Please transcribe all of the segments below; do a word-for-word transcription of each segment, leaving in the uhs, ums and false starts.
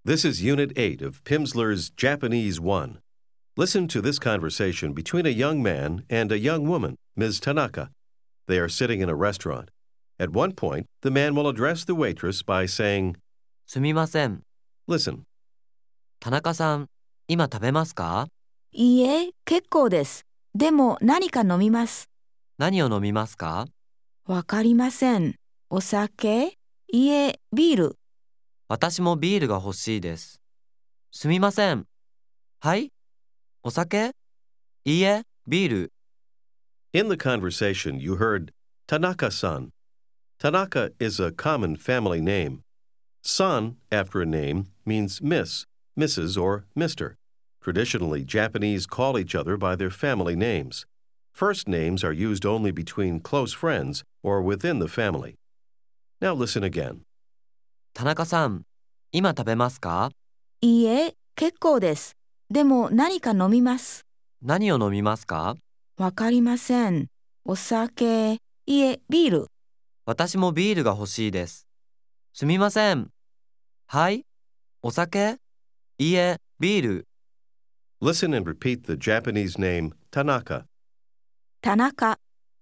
This is Unit eight of Pimsleur's Japanese one. Listen to this conversation between a young man and a young woman, Miz Tanaka. They are sitting in a restaurant. At one point, the man will address the waitress by saying, すみません。 Listen, 田中さん、今食べますか？ いいえ、結構です。でも何か飲みます。 何を飲みますか？ わかりません。お酒？いいえ、ビール。 私もビールが欲しいです。すみません。はい？お酒？いいえ、ビール。 in the conversation you heard Tanaka-san. Tanaka is a common family name. San, after a name, means Miss, Missus or Mister Traditionally, Japanese call each other by their family names. First names are used only between close friends or within the family. Now listen again. 田中さん、今食べますか？ いいえ、結構です。でも何か飲みます。 何を飲みますか？ わかりません。お酒？いいえ、ビール。 私もビールが欲しいです。すみません。はい？お酒？いいえ、ビール。 Listen and repeat the Japanese name Tanaka. 田中。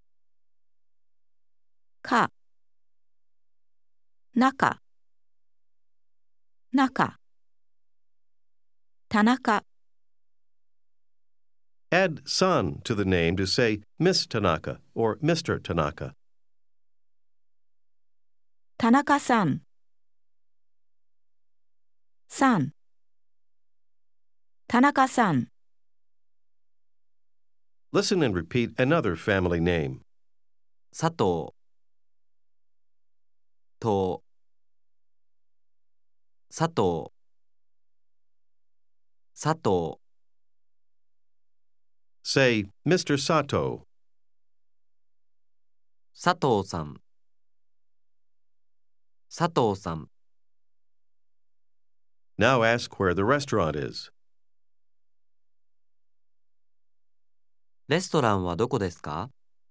か。中。中。田中。 Add san to the name to say Miss Tanaka or Mister Tanaka. 田中さん。さん。田中さん。 Listen and repeat another family name. 佐藤。と。佐藤。佐藤。 Say Mister Sato. 佐藤さん。佐藤さん。 Now ask where the restaurant is. レストランはどこですか？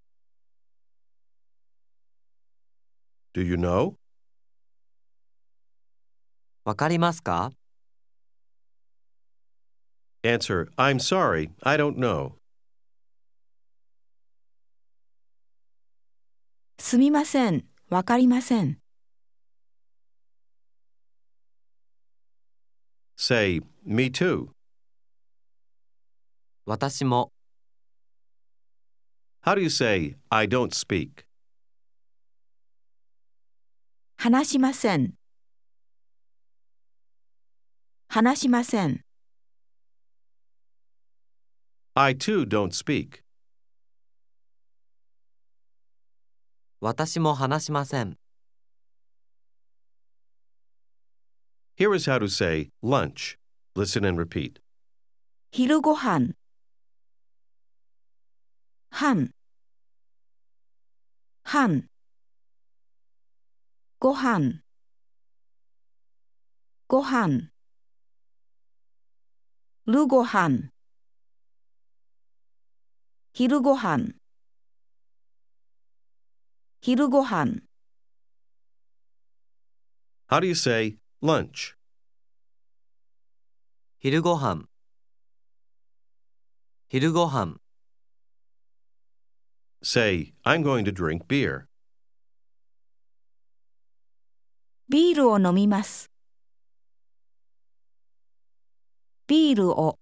Do you know? わかりますか？ Answer, I'm sorry, I don't know. すみません。わかりません。 Say, me too. 私も。 How do you say, I don't speak? 話しません。話しません。 I too don't speak. 私も話しません。 Here is how to say lunch. Listen and repeat. 昼ごはん。半。半。ごはん。ごはん。るごはん。昼ごはん。昼ごはん。 How do you say lunch? 昼ごはん。昼ごはん。 Say, I'm going to drink beer. ビールを飲みます。ビールを。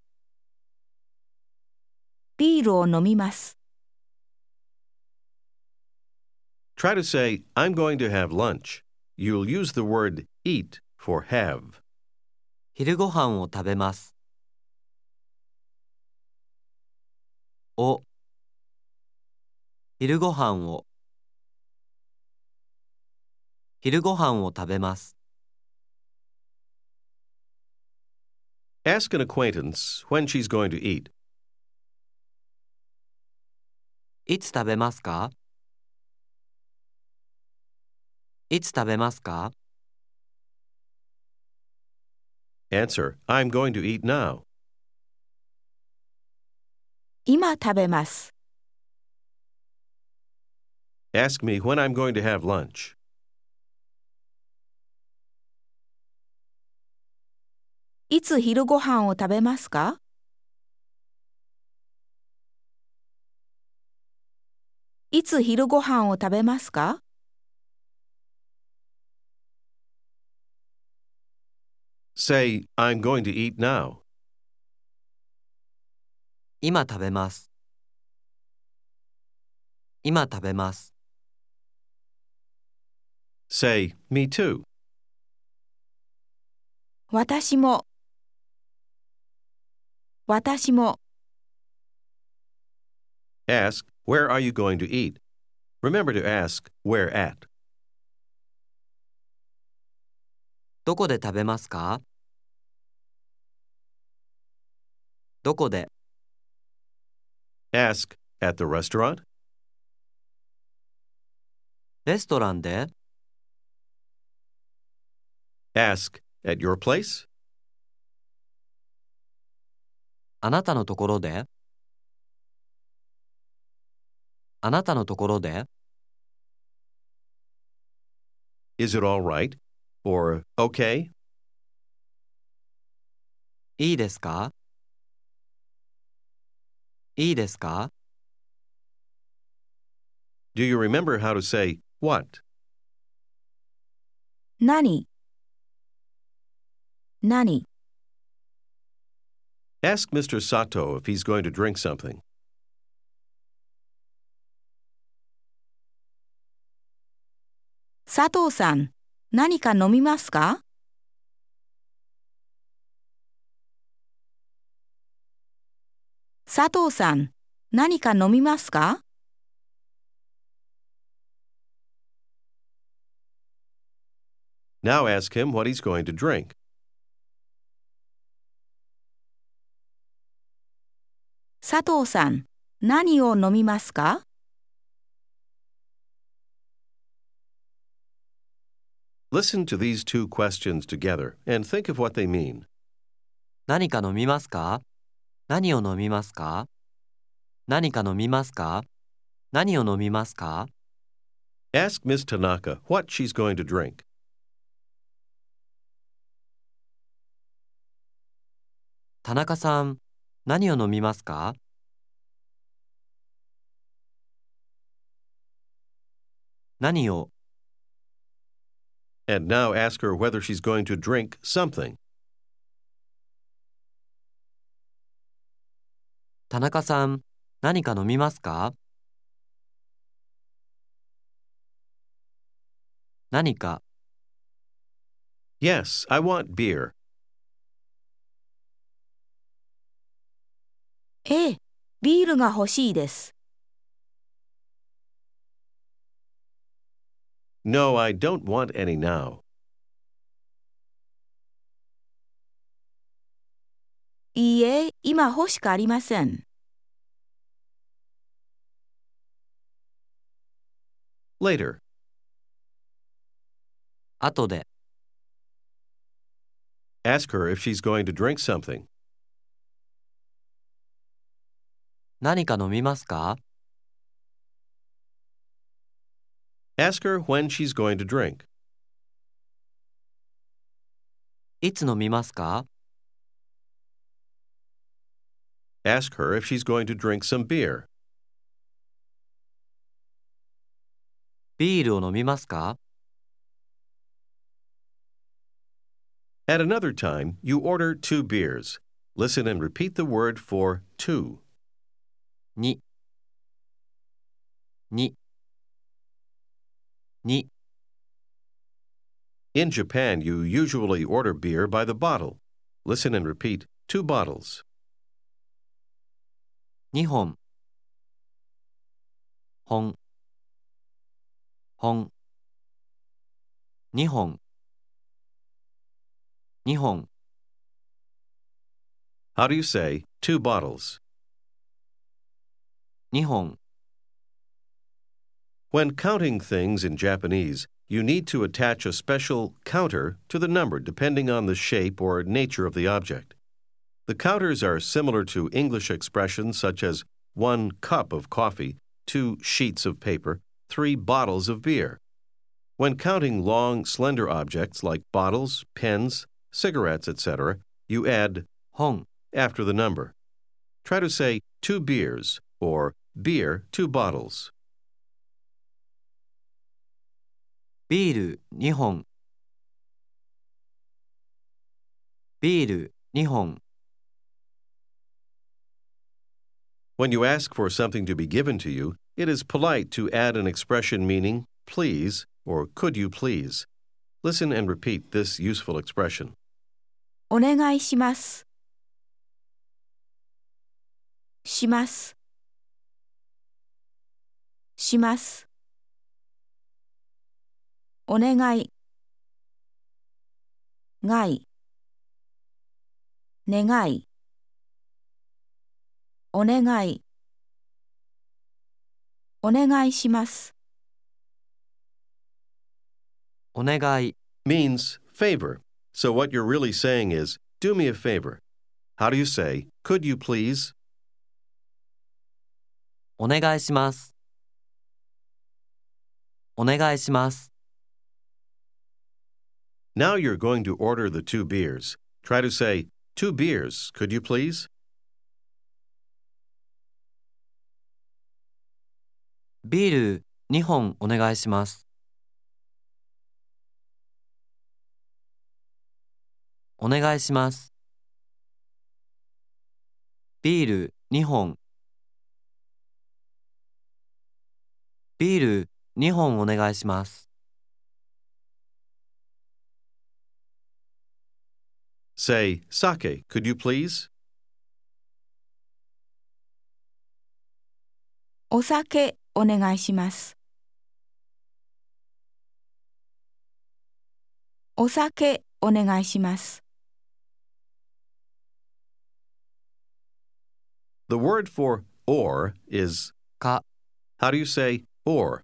ビールを飲みます。 Try to say, I'm going to have lunch. You'll use the word eat for have. 昼ごはんを食べます。お。昼ごはんを。昼ごはんを食べます。 Ask an acquaintance when she's going to eat. いつ食べますか？いつ食べますか？ Answer, I'm going to eat now. 今食べます。 Ask me when I'm going to have lunch. いつ昼ご飯を食べますか？いつ昼ご飯を食べますか？ Say, I'm going to eat now. 今食べます。今食べます。 Say, me too. 私も。私も。 Ask, where are you going to eat? Remember to ask, where at? どこで食べますか？どこで。 Ask, at the restaurant? レストランで。 Ask, at your place? あなたのところで。あなたのところで。 Is it all right? Or okay? いいですか？いいですか？ Do you remember how to say what? 何？何？ Ask Mister Sato if he's going to drink something. 佐藤さん、何か飲みますか？佐藤さん、何か飲みますか？ Now ask him what he's going to drink. 佐藤さん、何を飲みますか？ Listen to these two questions together and think of what they mean. 何か飲みますか？何を飲みますか？何か飲みますか？何を飲みますか？ Ask Miss Tanaka what she's going to drink. 田中さん、何を飲みますか？何を。 And now ask her whether she's going to drink something. 田中さん、何か飲みますか？何か。 Yes, I want beer. ええ、ビールが欲しいです。 No, I don't want any now. いいえ、今欲しくありません。 Later. 後で。 Ask her if she's going to drink something. 何か飲みますか？ Ask her when she's going to drink. いつ飲みますか？ Ask her if she's going to drink some beer. ビールを飲みますか？ At another time, you order two beers. Listen and repeat the word for two. に。に。に。 In Japan, you usually order beer by the bottle. Listen and repeat two bottles. にほん。本。本。にほん。にほん。 How do you say two bottles? にほん。 When counting things in Japanese, you need to attach a special counter to the number depending on the shape or nature of the object. The counters are similar to English expressions such as one cup of coffee, two sheets of paper, three bottles of beer. When counting long, slender objects like bottles, pens, cigarettes, et cetera, you add 本、 after the number. Try to say two beers or beer two bottles. ビールにほん、ビールにほん。 When you ask for something to be given to you, it is polite to add an expression meaning please or could you please. Listen and repeat this useful expression. お願いします。します。します。お願い。がい。願い。お願い。お願いします。 お願い、 Means favor. So what you're really saying is, do me a favor. How do you say, could you please? お願いします。お願いします。 Now you're going to order the two beers. Try to say, two beers, could you please? ビールにほんお願いします。お願いします。ビールにほん。ビールにほんお願いします。 Say, sake, could you please? お酒お願いします。お酒お願いします。 The word for or is か、 how do you say or?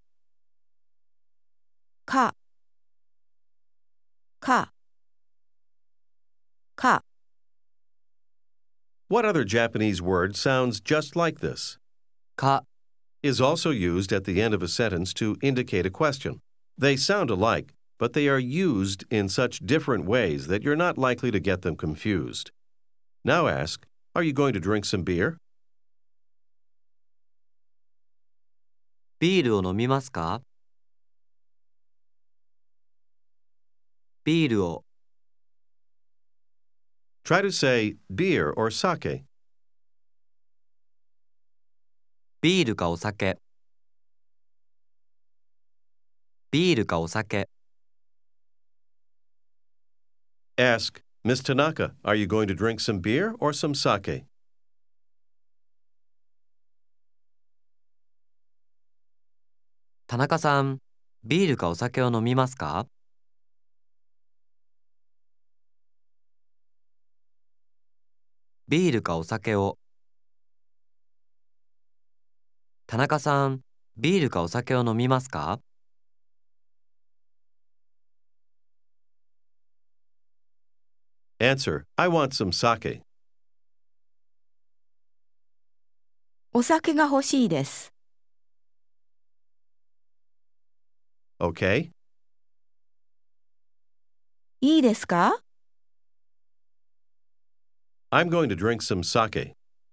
か、か、か。 What other Japanese word sounds just like this? か、 Is also used at the end of a sentence to indicate a question. They sound alike, but they are used in such different ways that you're not likely to get them confused. Now ask, are you going to drink some beer? ビールを飲みますか？ビールを、 Try to say beer or sake. ビールかお酒。ビールかお酒。 Ask, Miss Tanaka, are you going to drink some beer or some sake? 田中さん、ビールかお酒を飲みますか？ビールかお酒を。田中さん、ビールかお酒を飲みますか？ Answer, I want some sake. お酒が欲しいです。 Okay? いいですか？ I'm going to drink some sake.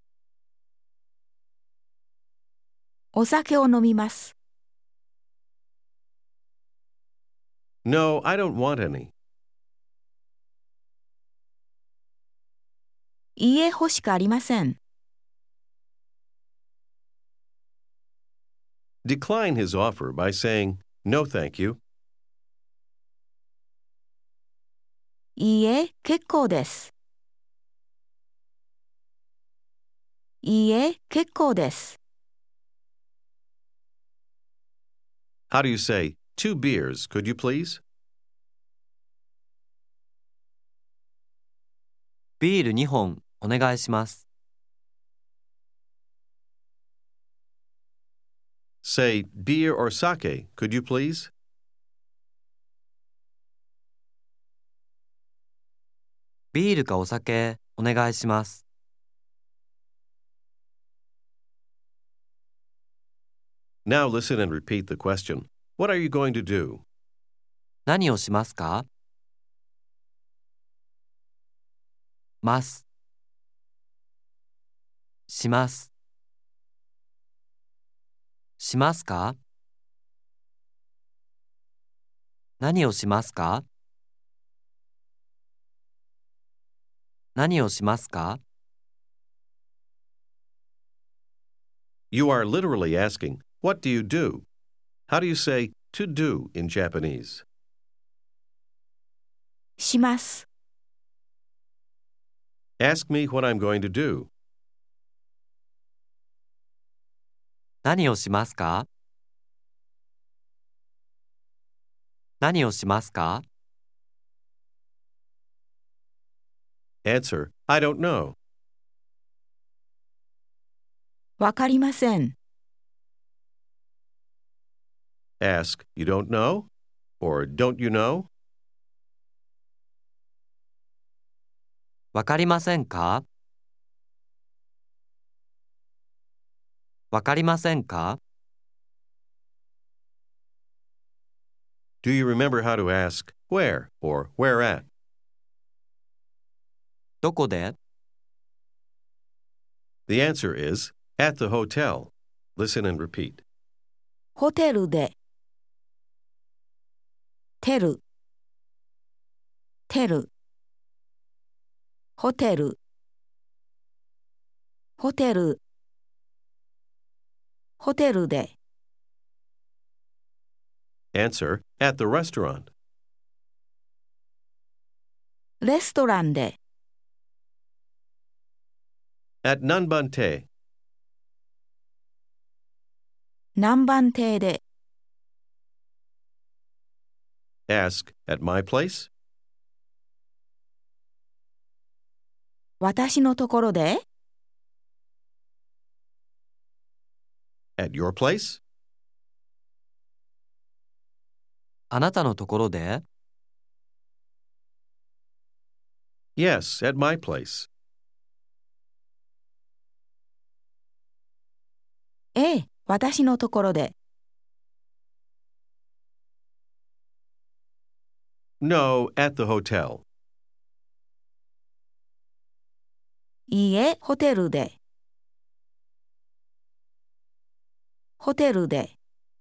お酒を飲みます。 No, I don't want any. いいえ、欲しくありません。 Decline his offer by saying, no thank you. いいえ、結構です。いいえ、結構です。 How do you say, two beers, could you please? ビールにほんお願いします。 Say, beer or sake, could you please? ビールかお酒お願いします。 Now listen and repeat the question. What are you going to do? 何をしますか？ ます。します。しますか？何をしますか？何をしますか？ You are literally asking, What do you do? How do you say to do in Japanese? します。 Ask me what I'm going to do. 何をしますか？何をしますか？ Answer, I don't know. わかりません。 Ask, You don't know? Or don't you know? わかりませんか？わかりませんか？ Do you remember how to ask where or where at? どこで？ The answer is at the hotel. Listen and repeat. ホテルで。テル。テル。ホテル。ホテル。ホテルで。 Answer, at the restaurant. レストランで。 At Nanbante. 南蛮亭で。 Ask, at my place? 私のところで。 At your place? あなたのところで？ Yes, at my place. ええ、私のところで。 No, at the hotel. いいえ、ホテルで。ホテルで。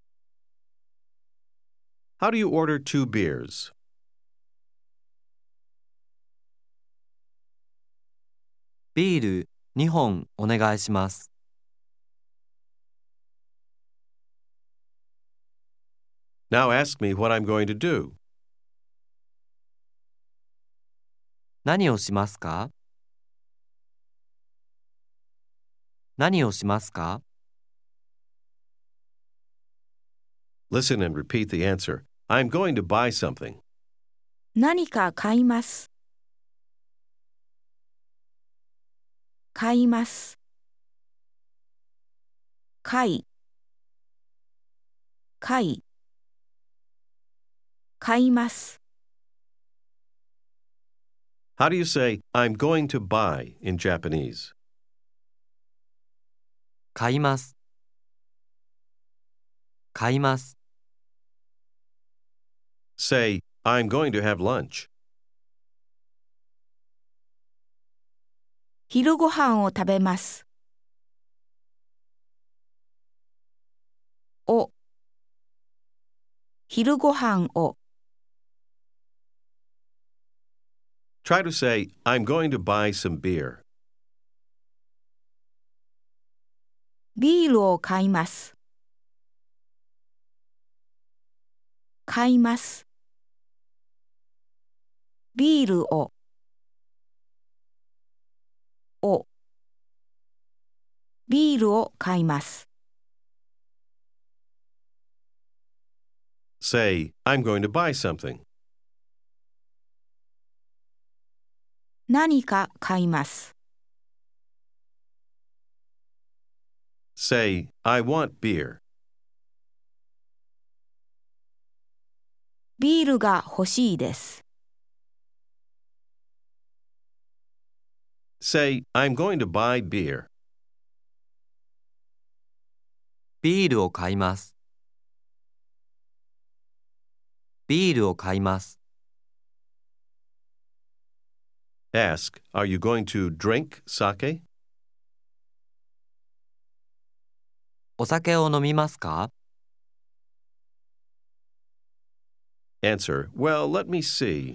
How do you order two beers? ビールにほんお願いします。 Now ask me what I'm going to do. 何をしますか？何をしますか？ Listen and repeat the answer. I'm going to buy something. 何か買います。買います。買い。買い。買います。 How do you say, I'm going to buy in Japanese? 買います。買います。 Say, I'm going to have lunch. 昼ごはんを食べます。お。昼ごはんを。 Try to say, I'm going to buy some beer. ビールを買います。買います。ビールを。を。ビールを買います。 Say, I'm going to buy something. 何か買います。 Say, I want beer. ビールが欲しいです。 Say, I'm going to buy beer. ビールを買います。ビールを買います。 Ask, are you going to drink sake? お酒を飲みますか？ Answer, well, let me see.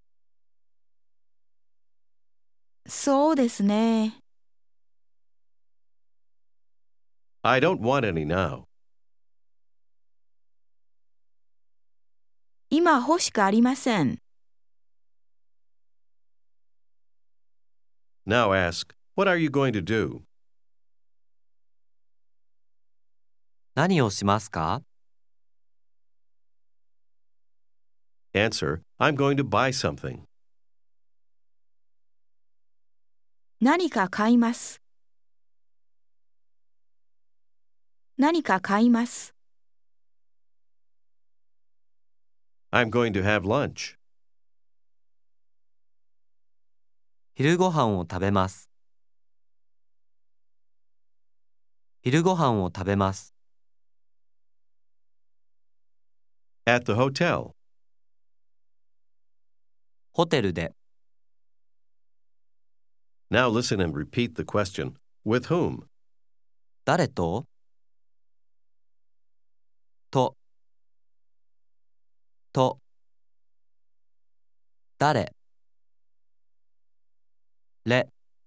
そうですね。 I don't want any now. 今欲しくありません。 Now ask, what are you going to do? 何をしますか？ Answer, I'm going to buy something. 何か買います。何か買います。 I'm going to have lunch. 昼ご飯を食べます。昼ご飯を食べます。 At the hotel. ホテルで。 Now listen and repeat the question. With whom? 誰と？と。と。誰？れ。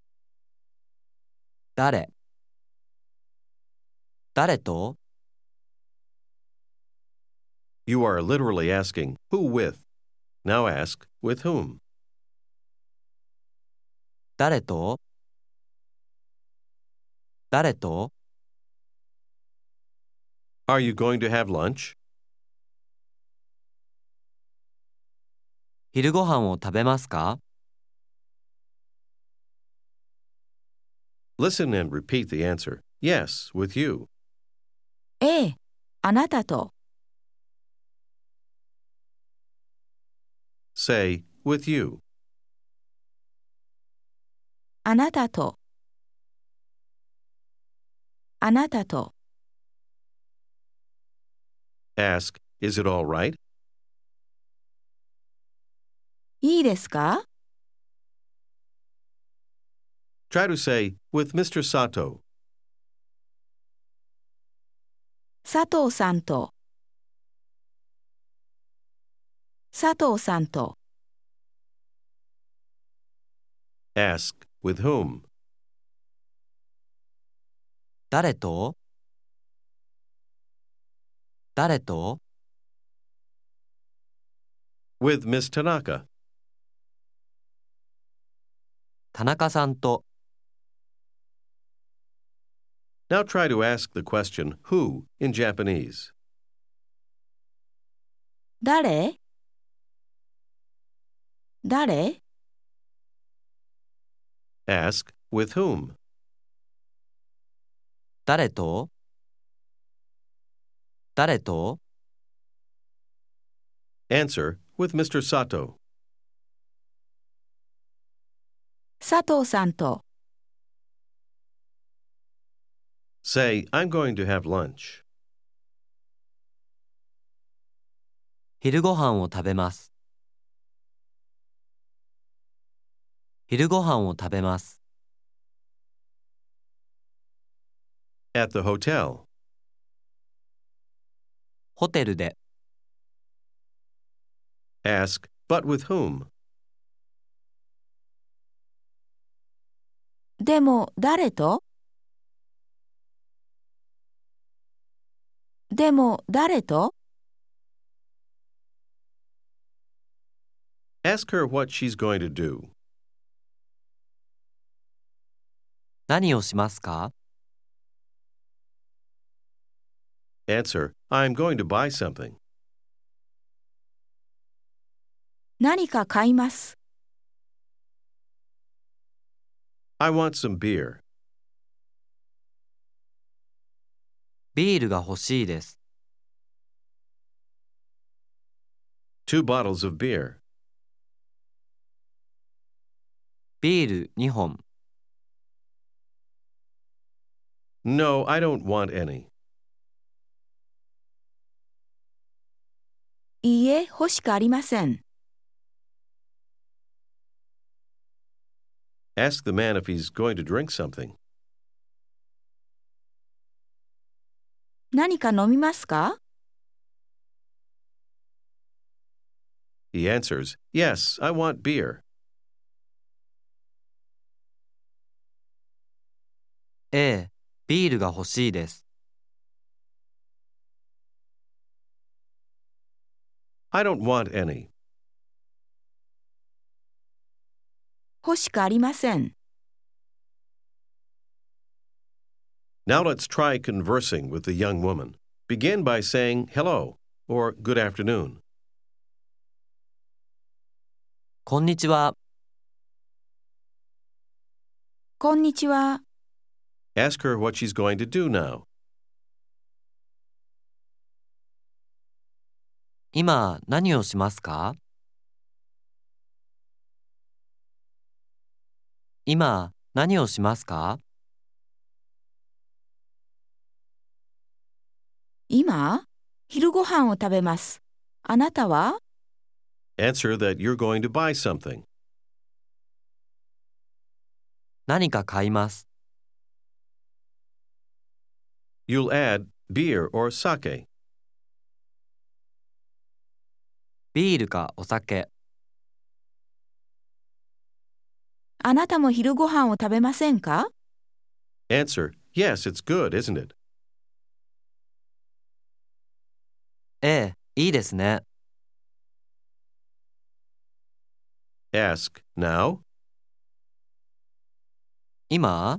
誰？誰と？ You are literally asking, who with? Now ask, with whom? 誰と？誰と？ Are you going to have lunch? 昼ご飯を食べますか？ Listen and repeat the answer. Yes, with you. ええ、あなたと。 Say, with you. あなたと。あなたと。 Ask, is it all right? いいですか？ Try to say, with Mister Sato. 佐藤さんと。佐藤さんと。 Ask, with whom? 誰と？誰と？ With Miss Tanaka. 田中さんと。 Now try to ask the question, who, in Japanese. 誰？誰？ Ask, with whom? 誰と？誰と？ Answer, with Mister Sato. 佐藤さんと。 Say, I'm going to have lunch. 昼ご飯を食べます。昼ご飯を食べます。 At the hotel. ホテルで。 Ask, but with whom? でも誰と？でも誰と？ Ask her what she's going to do. 何をしますか？ Answer, I'm going to buy something. 何か買います。 I want some beer. ビールが欲しいです。 Two bottles of beer. ビールにほん。 No, I don't want any. いいえ、欲しくありません。 Ask the man if he's going to drink something. 何か飲みますか？ He answers, Yes, I want beer. ええ、ビールが欲しいです。 I don't want any. 欲しくありません。 Now let's try conversing with the young woman. Begin by saying hello or good afternoon. こんにちは。 こんにちは。 Ask her what she's going to do now. 今何をしますか？今何をしますか？ 今、昼ご飯を食べます。あなたは？ Answer that you're going to buy something. 何か買います。 You'll add beer or sake. ビールかお酒。 あなたも昼ご飯を食べませんか？ Answer, Yes, it's good, isn't it? ええ、いいですね。 Ask, Now? 今？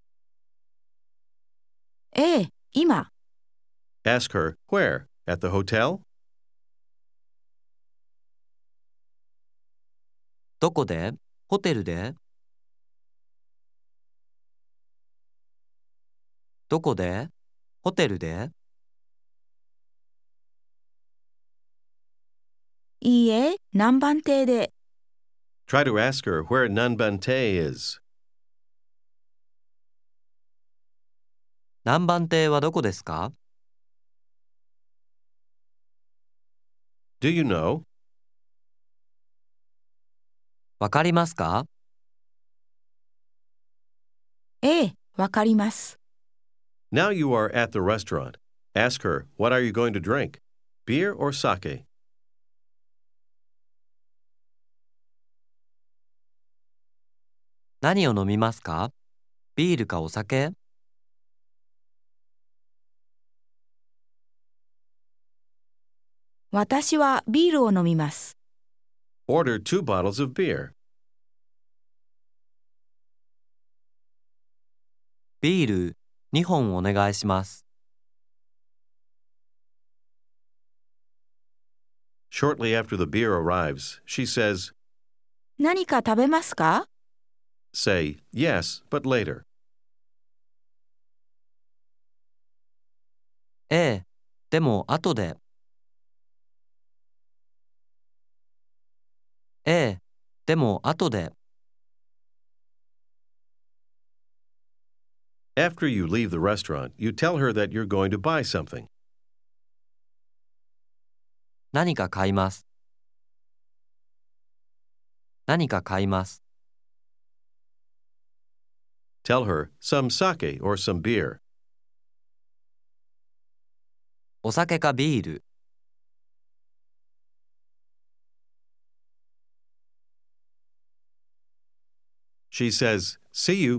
ええ、今。 Ask her, Where? At the hotel? どこで？ホテルで？どこで？ホテルで？ いいえ、何番亭で。 Try to ask her where Nanbante is. 何番亭はどこですか？ Do you know? わかりますか？ ええ、わかります。 Now you are at the restaurant. Ask her, What are you going to drink? Beer or sake? 何を飲みますか？ビールかお酒？ 私はビールを飲みます。 Order two bottles of beer. ビールにほんお願いします。 Shortly after the beer arrives, she says, 何か食べますか？ Say, Yes, but later. ええ、でも後で。ええ、でも後で。 After you leave the restaurant, you tell her that you're going to buy something. 何か買います。何か買います。 Tell her some sake or some beer. お酒かビール。 She says, See you.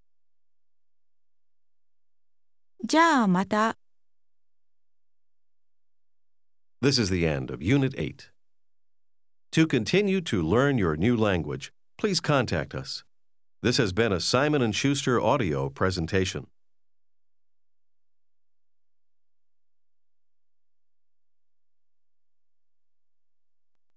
じゃあまた。 This is the end of Unit eight. To continue to learn your new language, please contact us. This has been a Simon and Schuster audio presentation.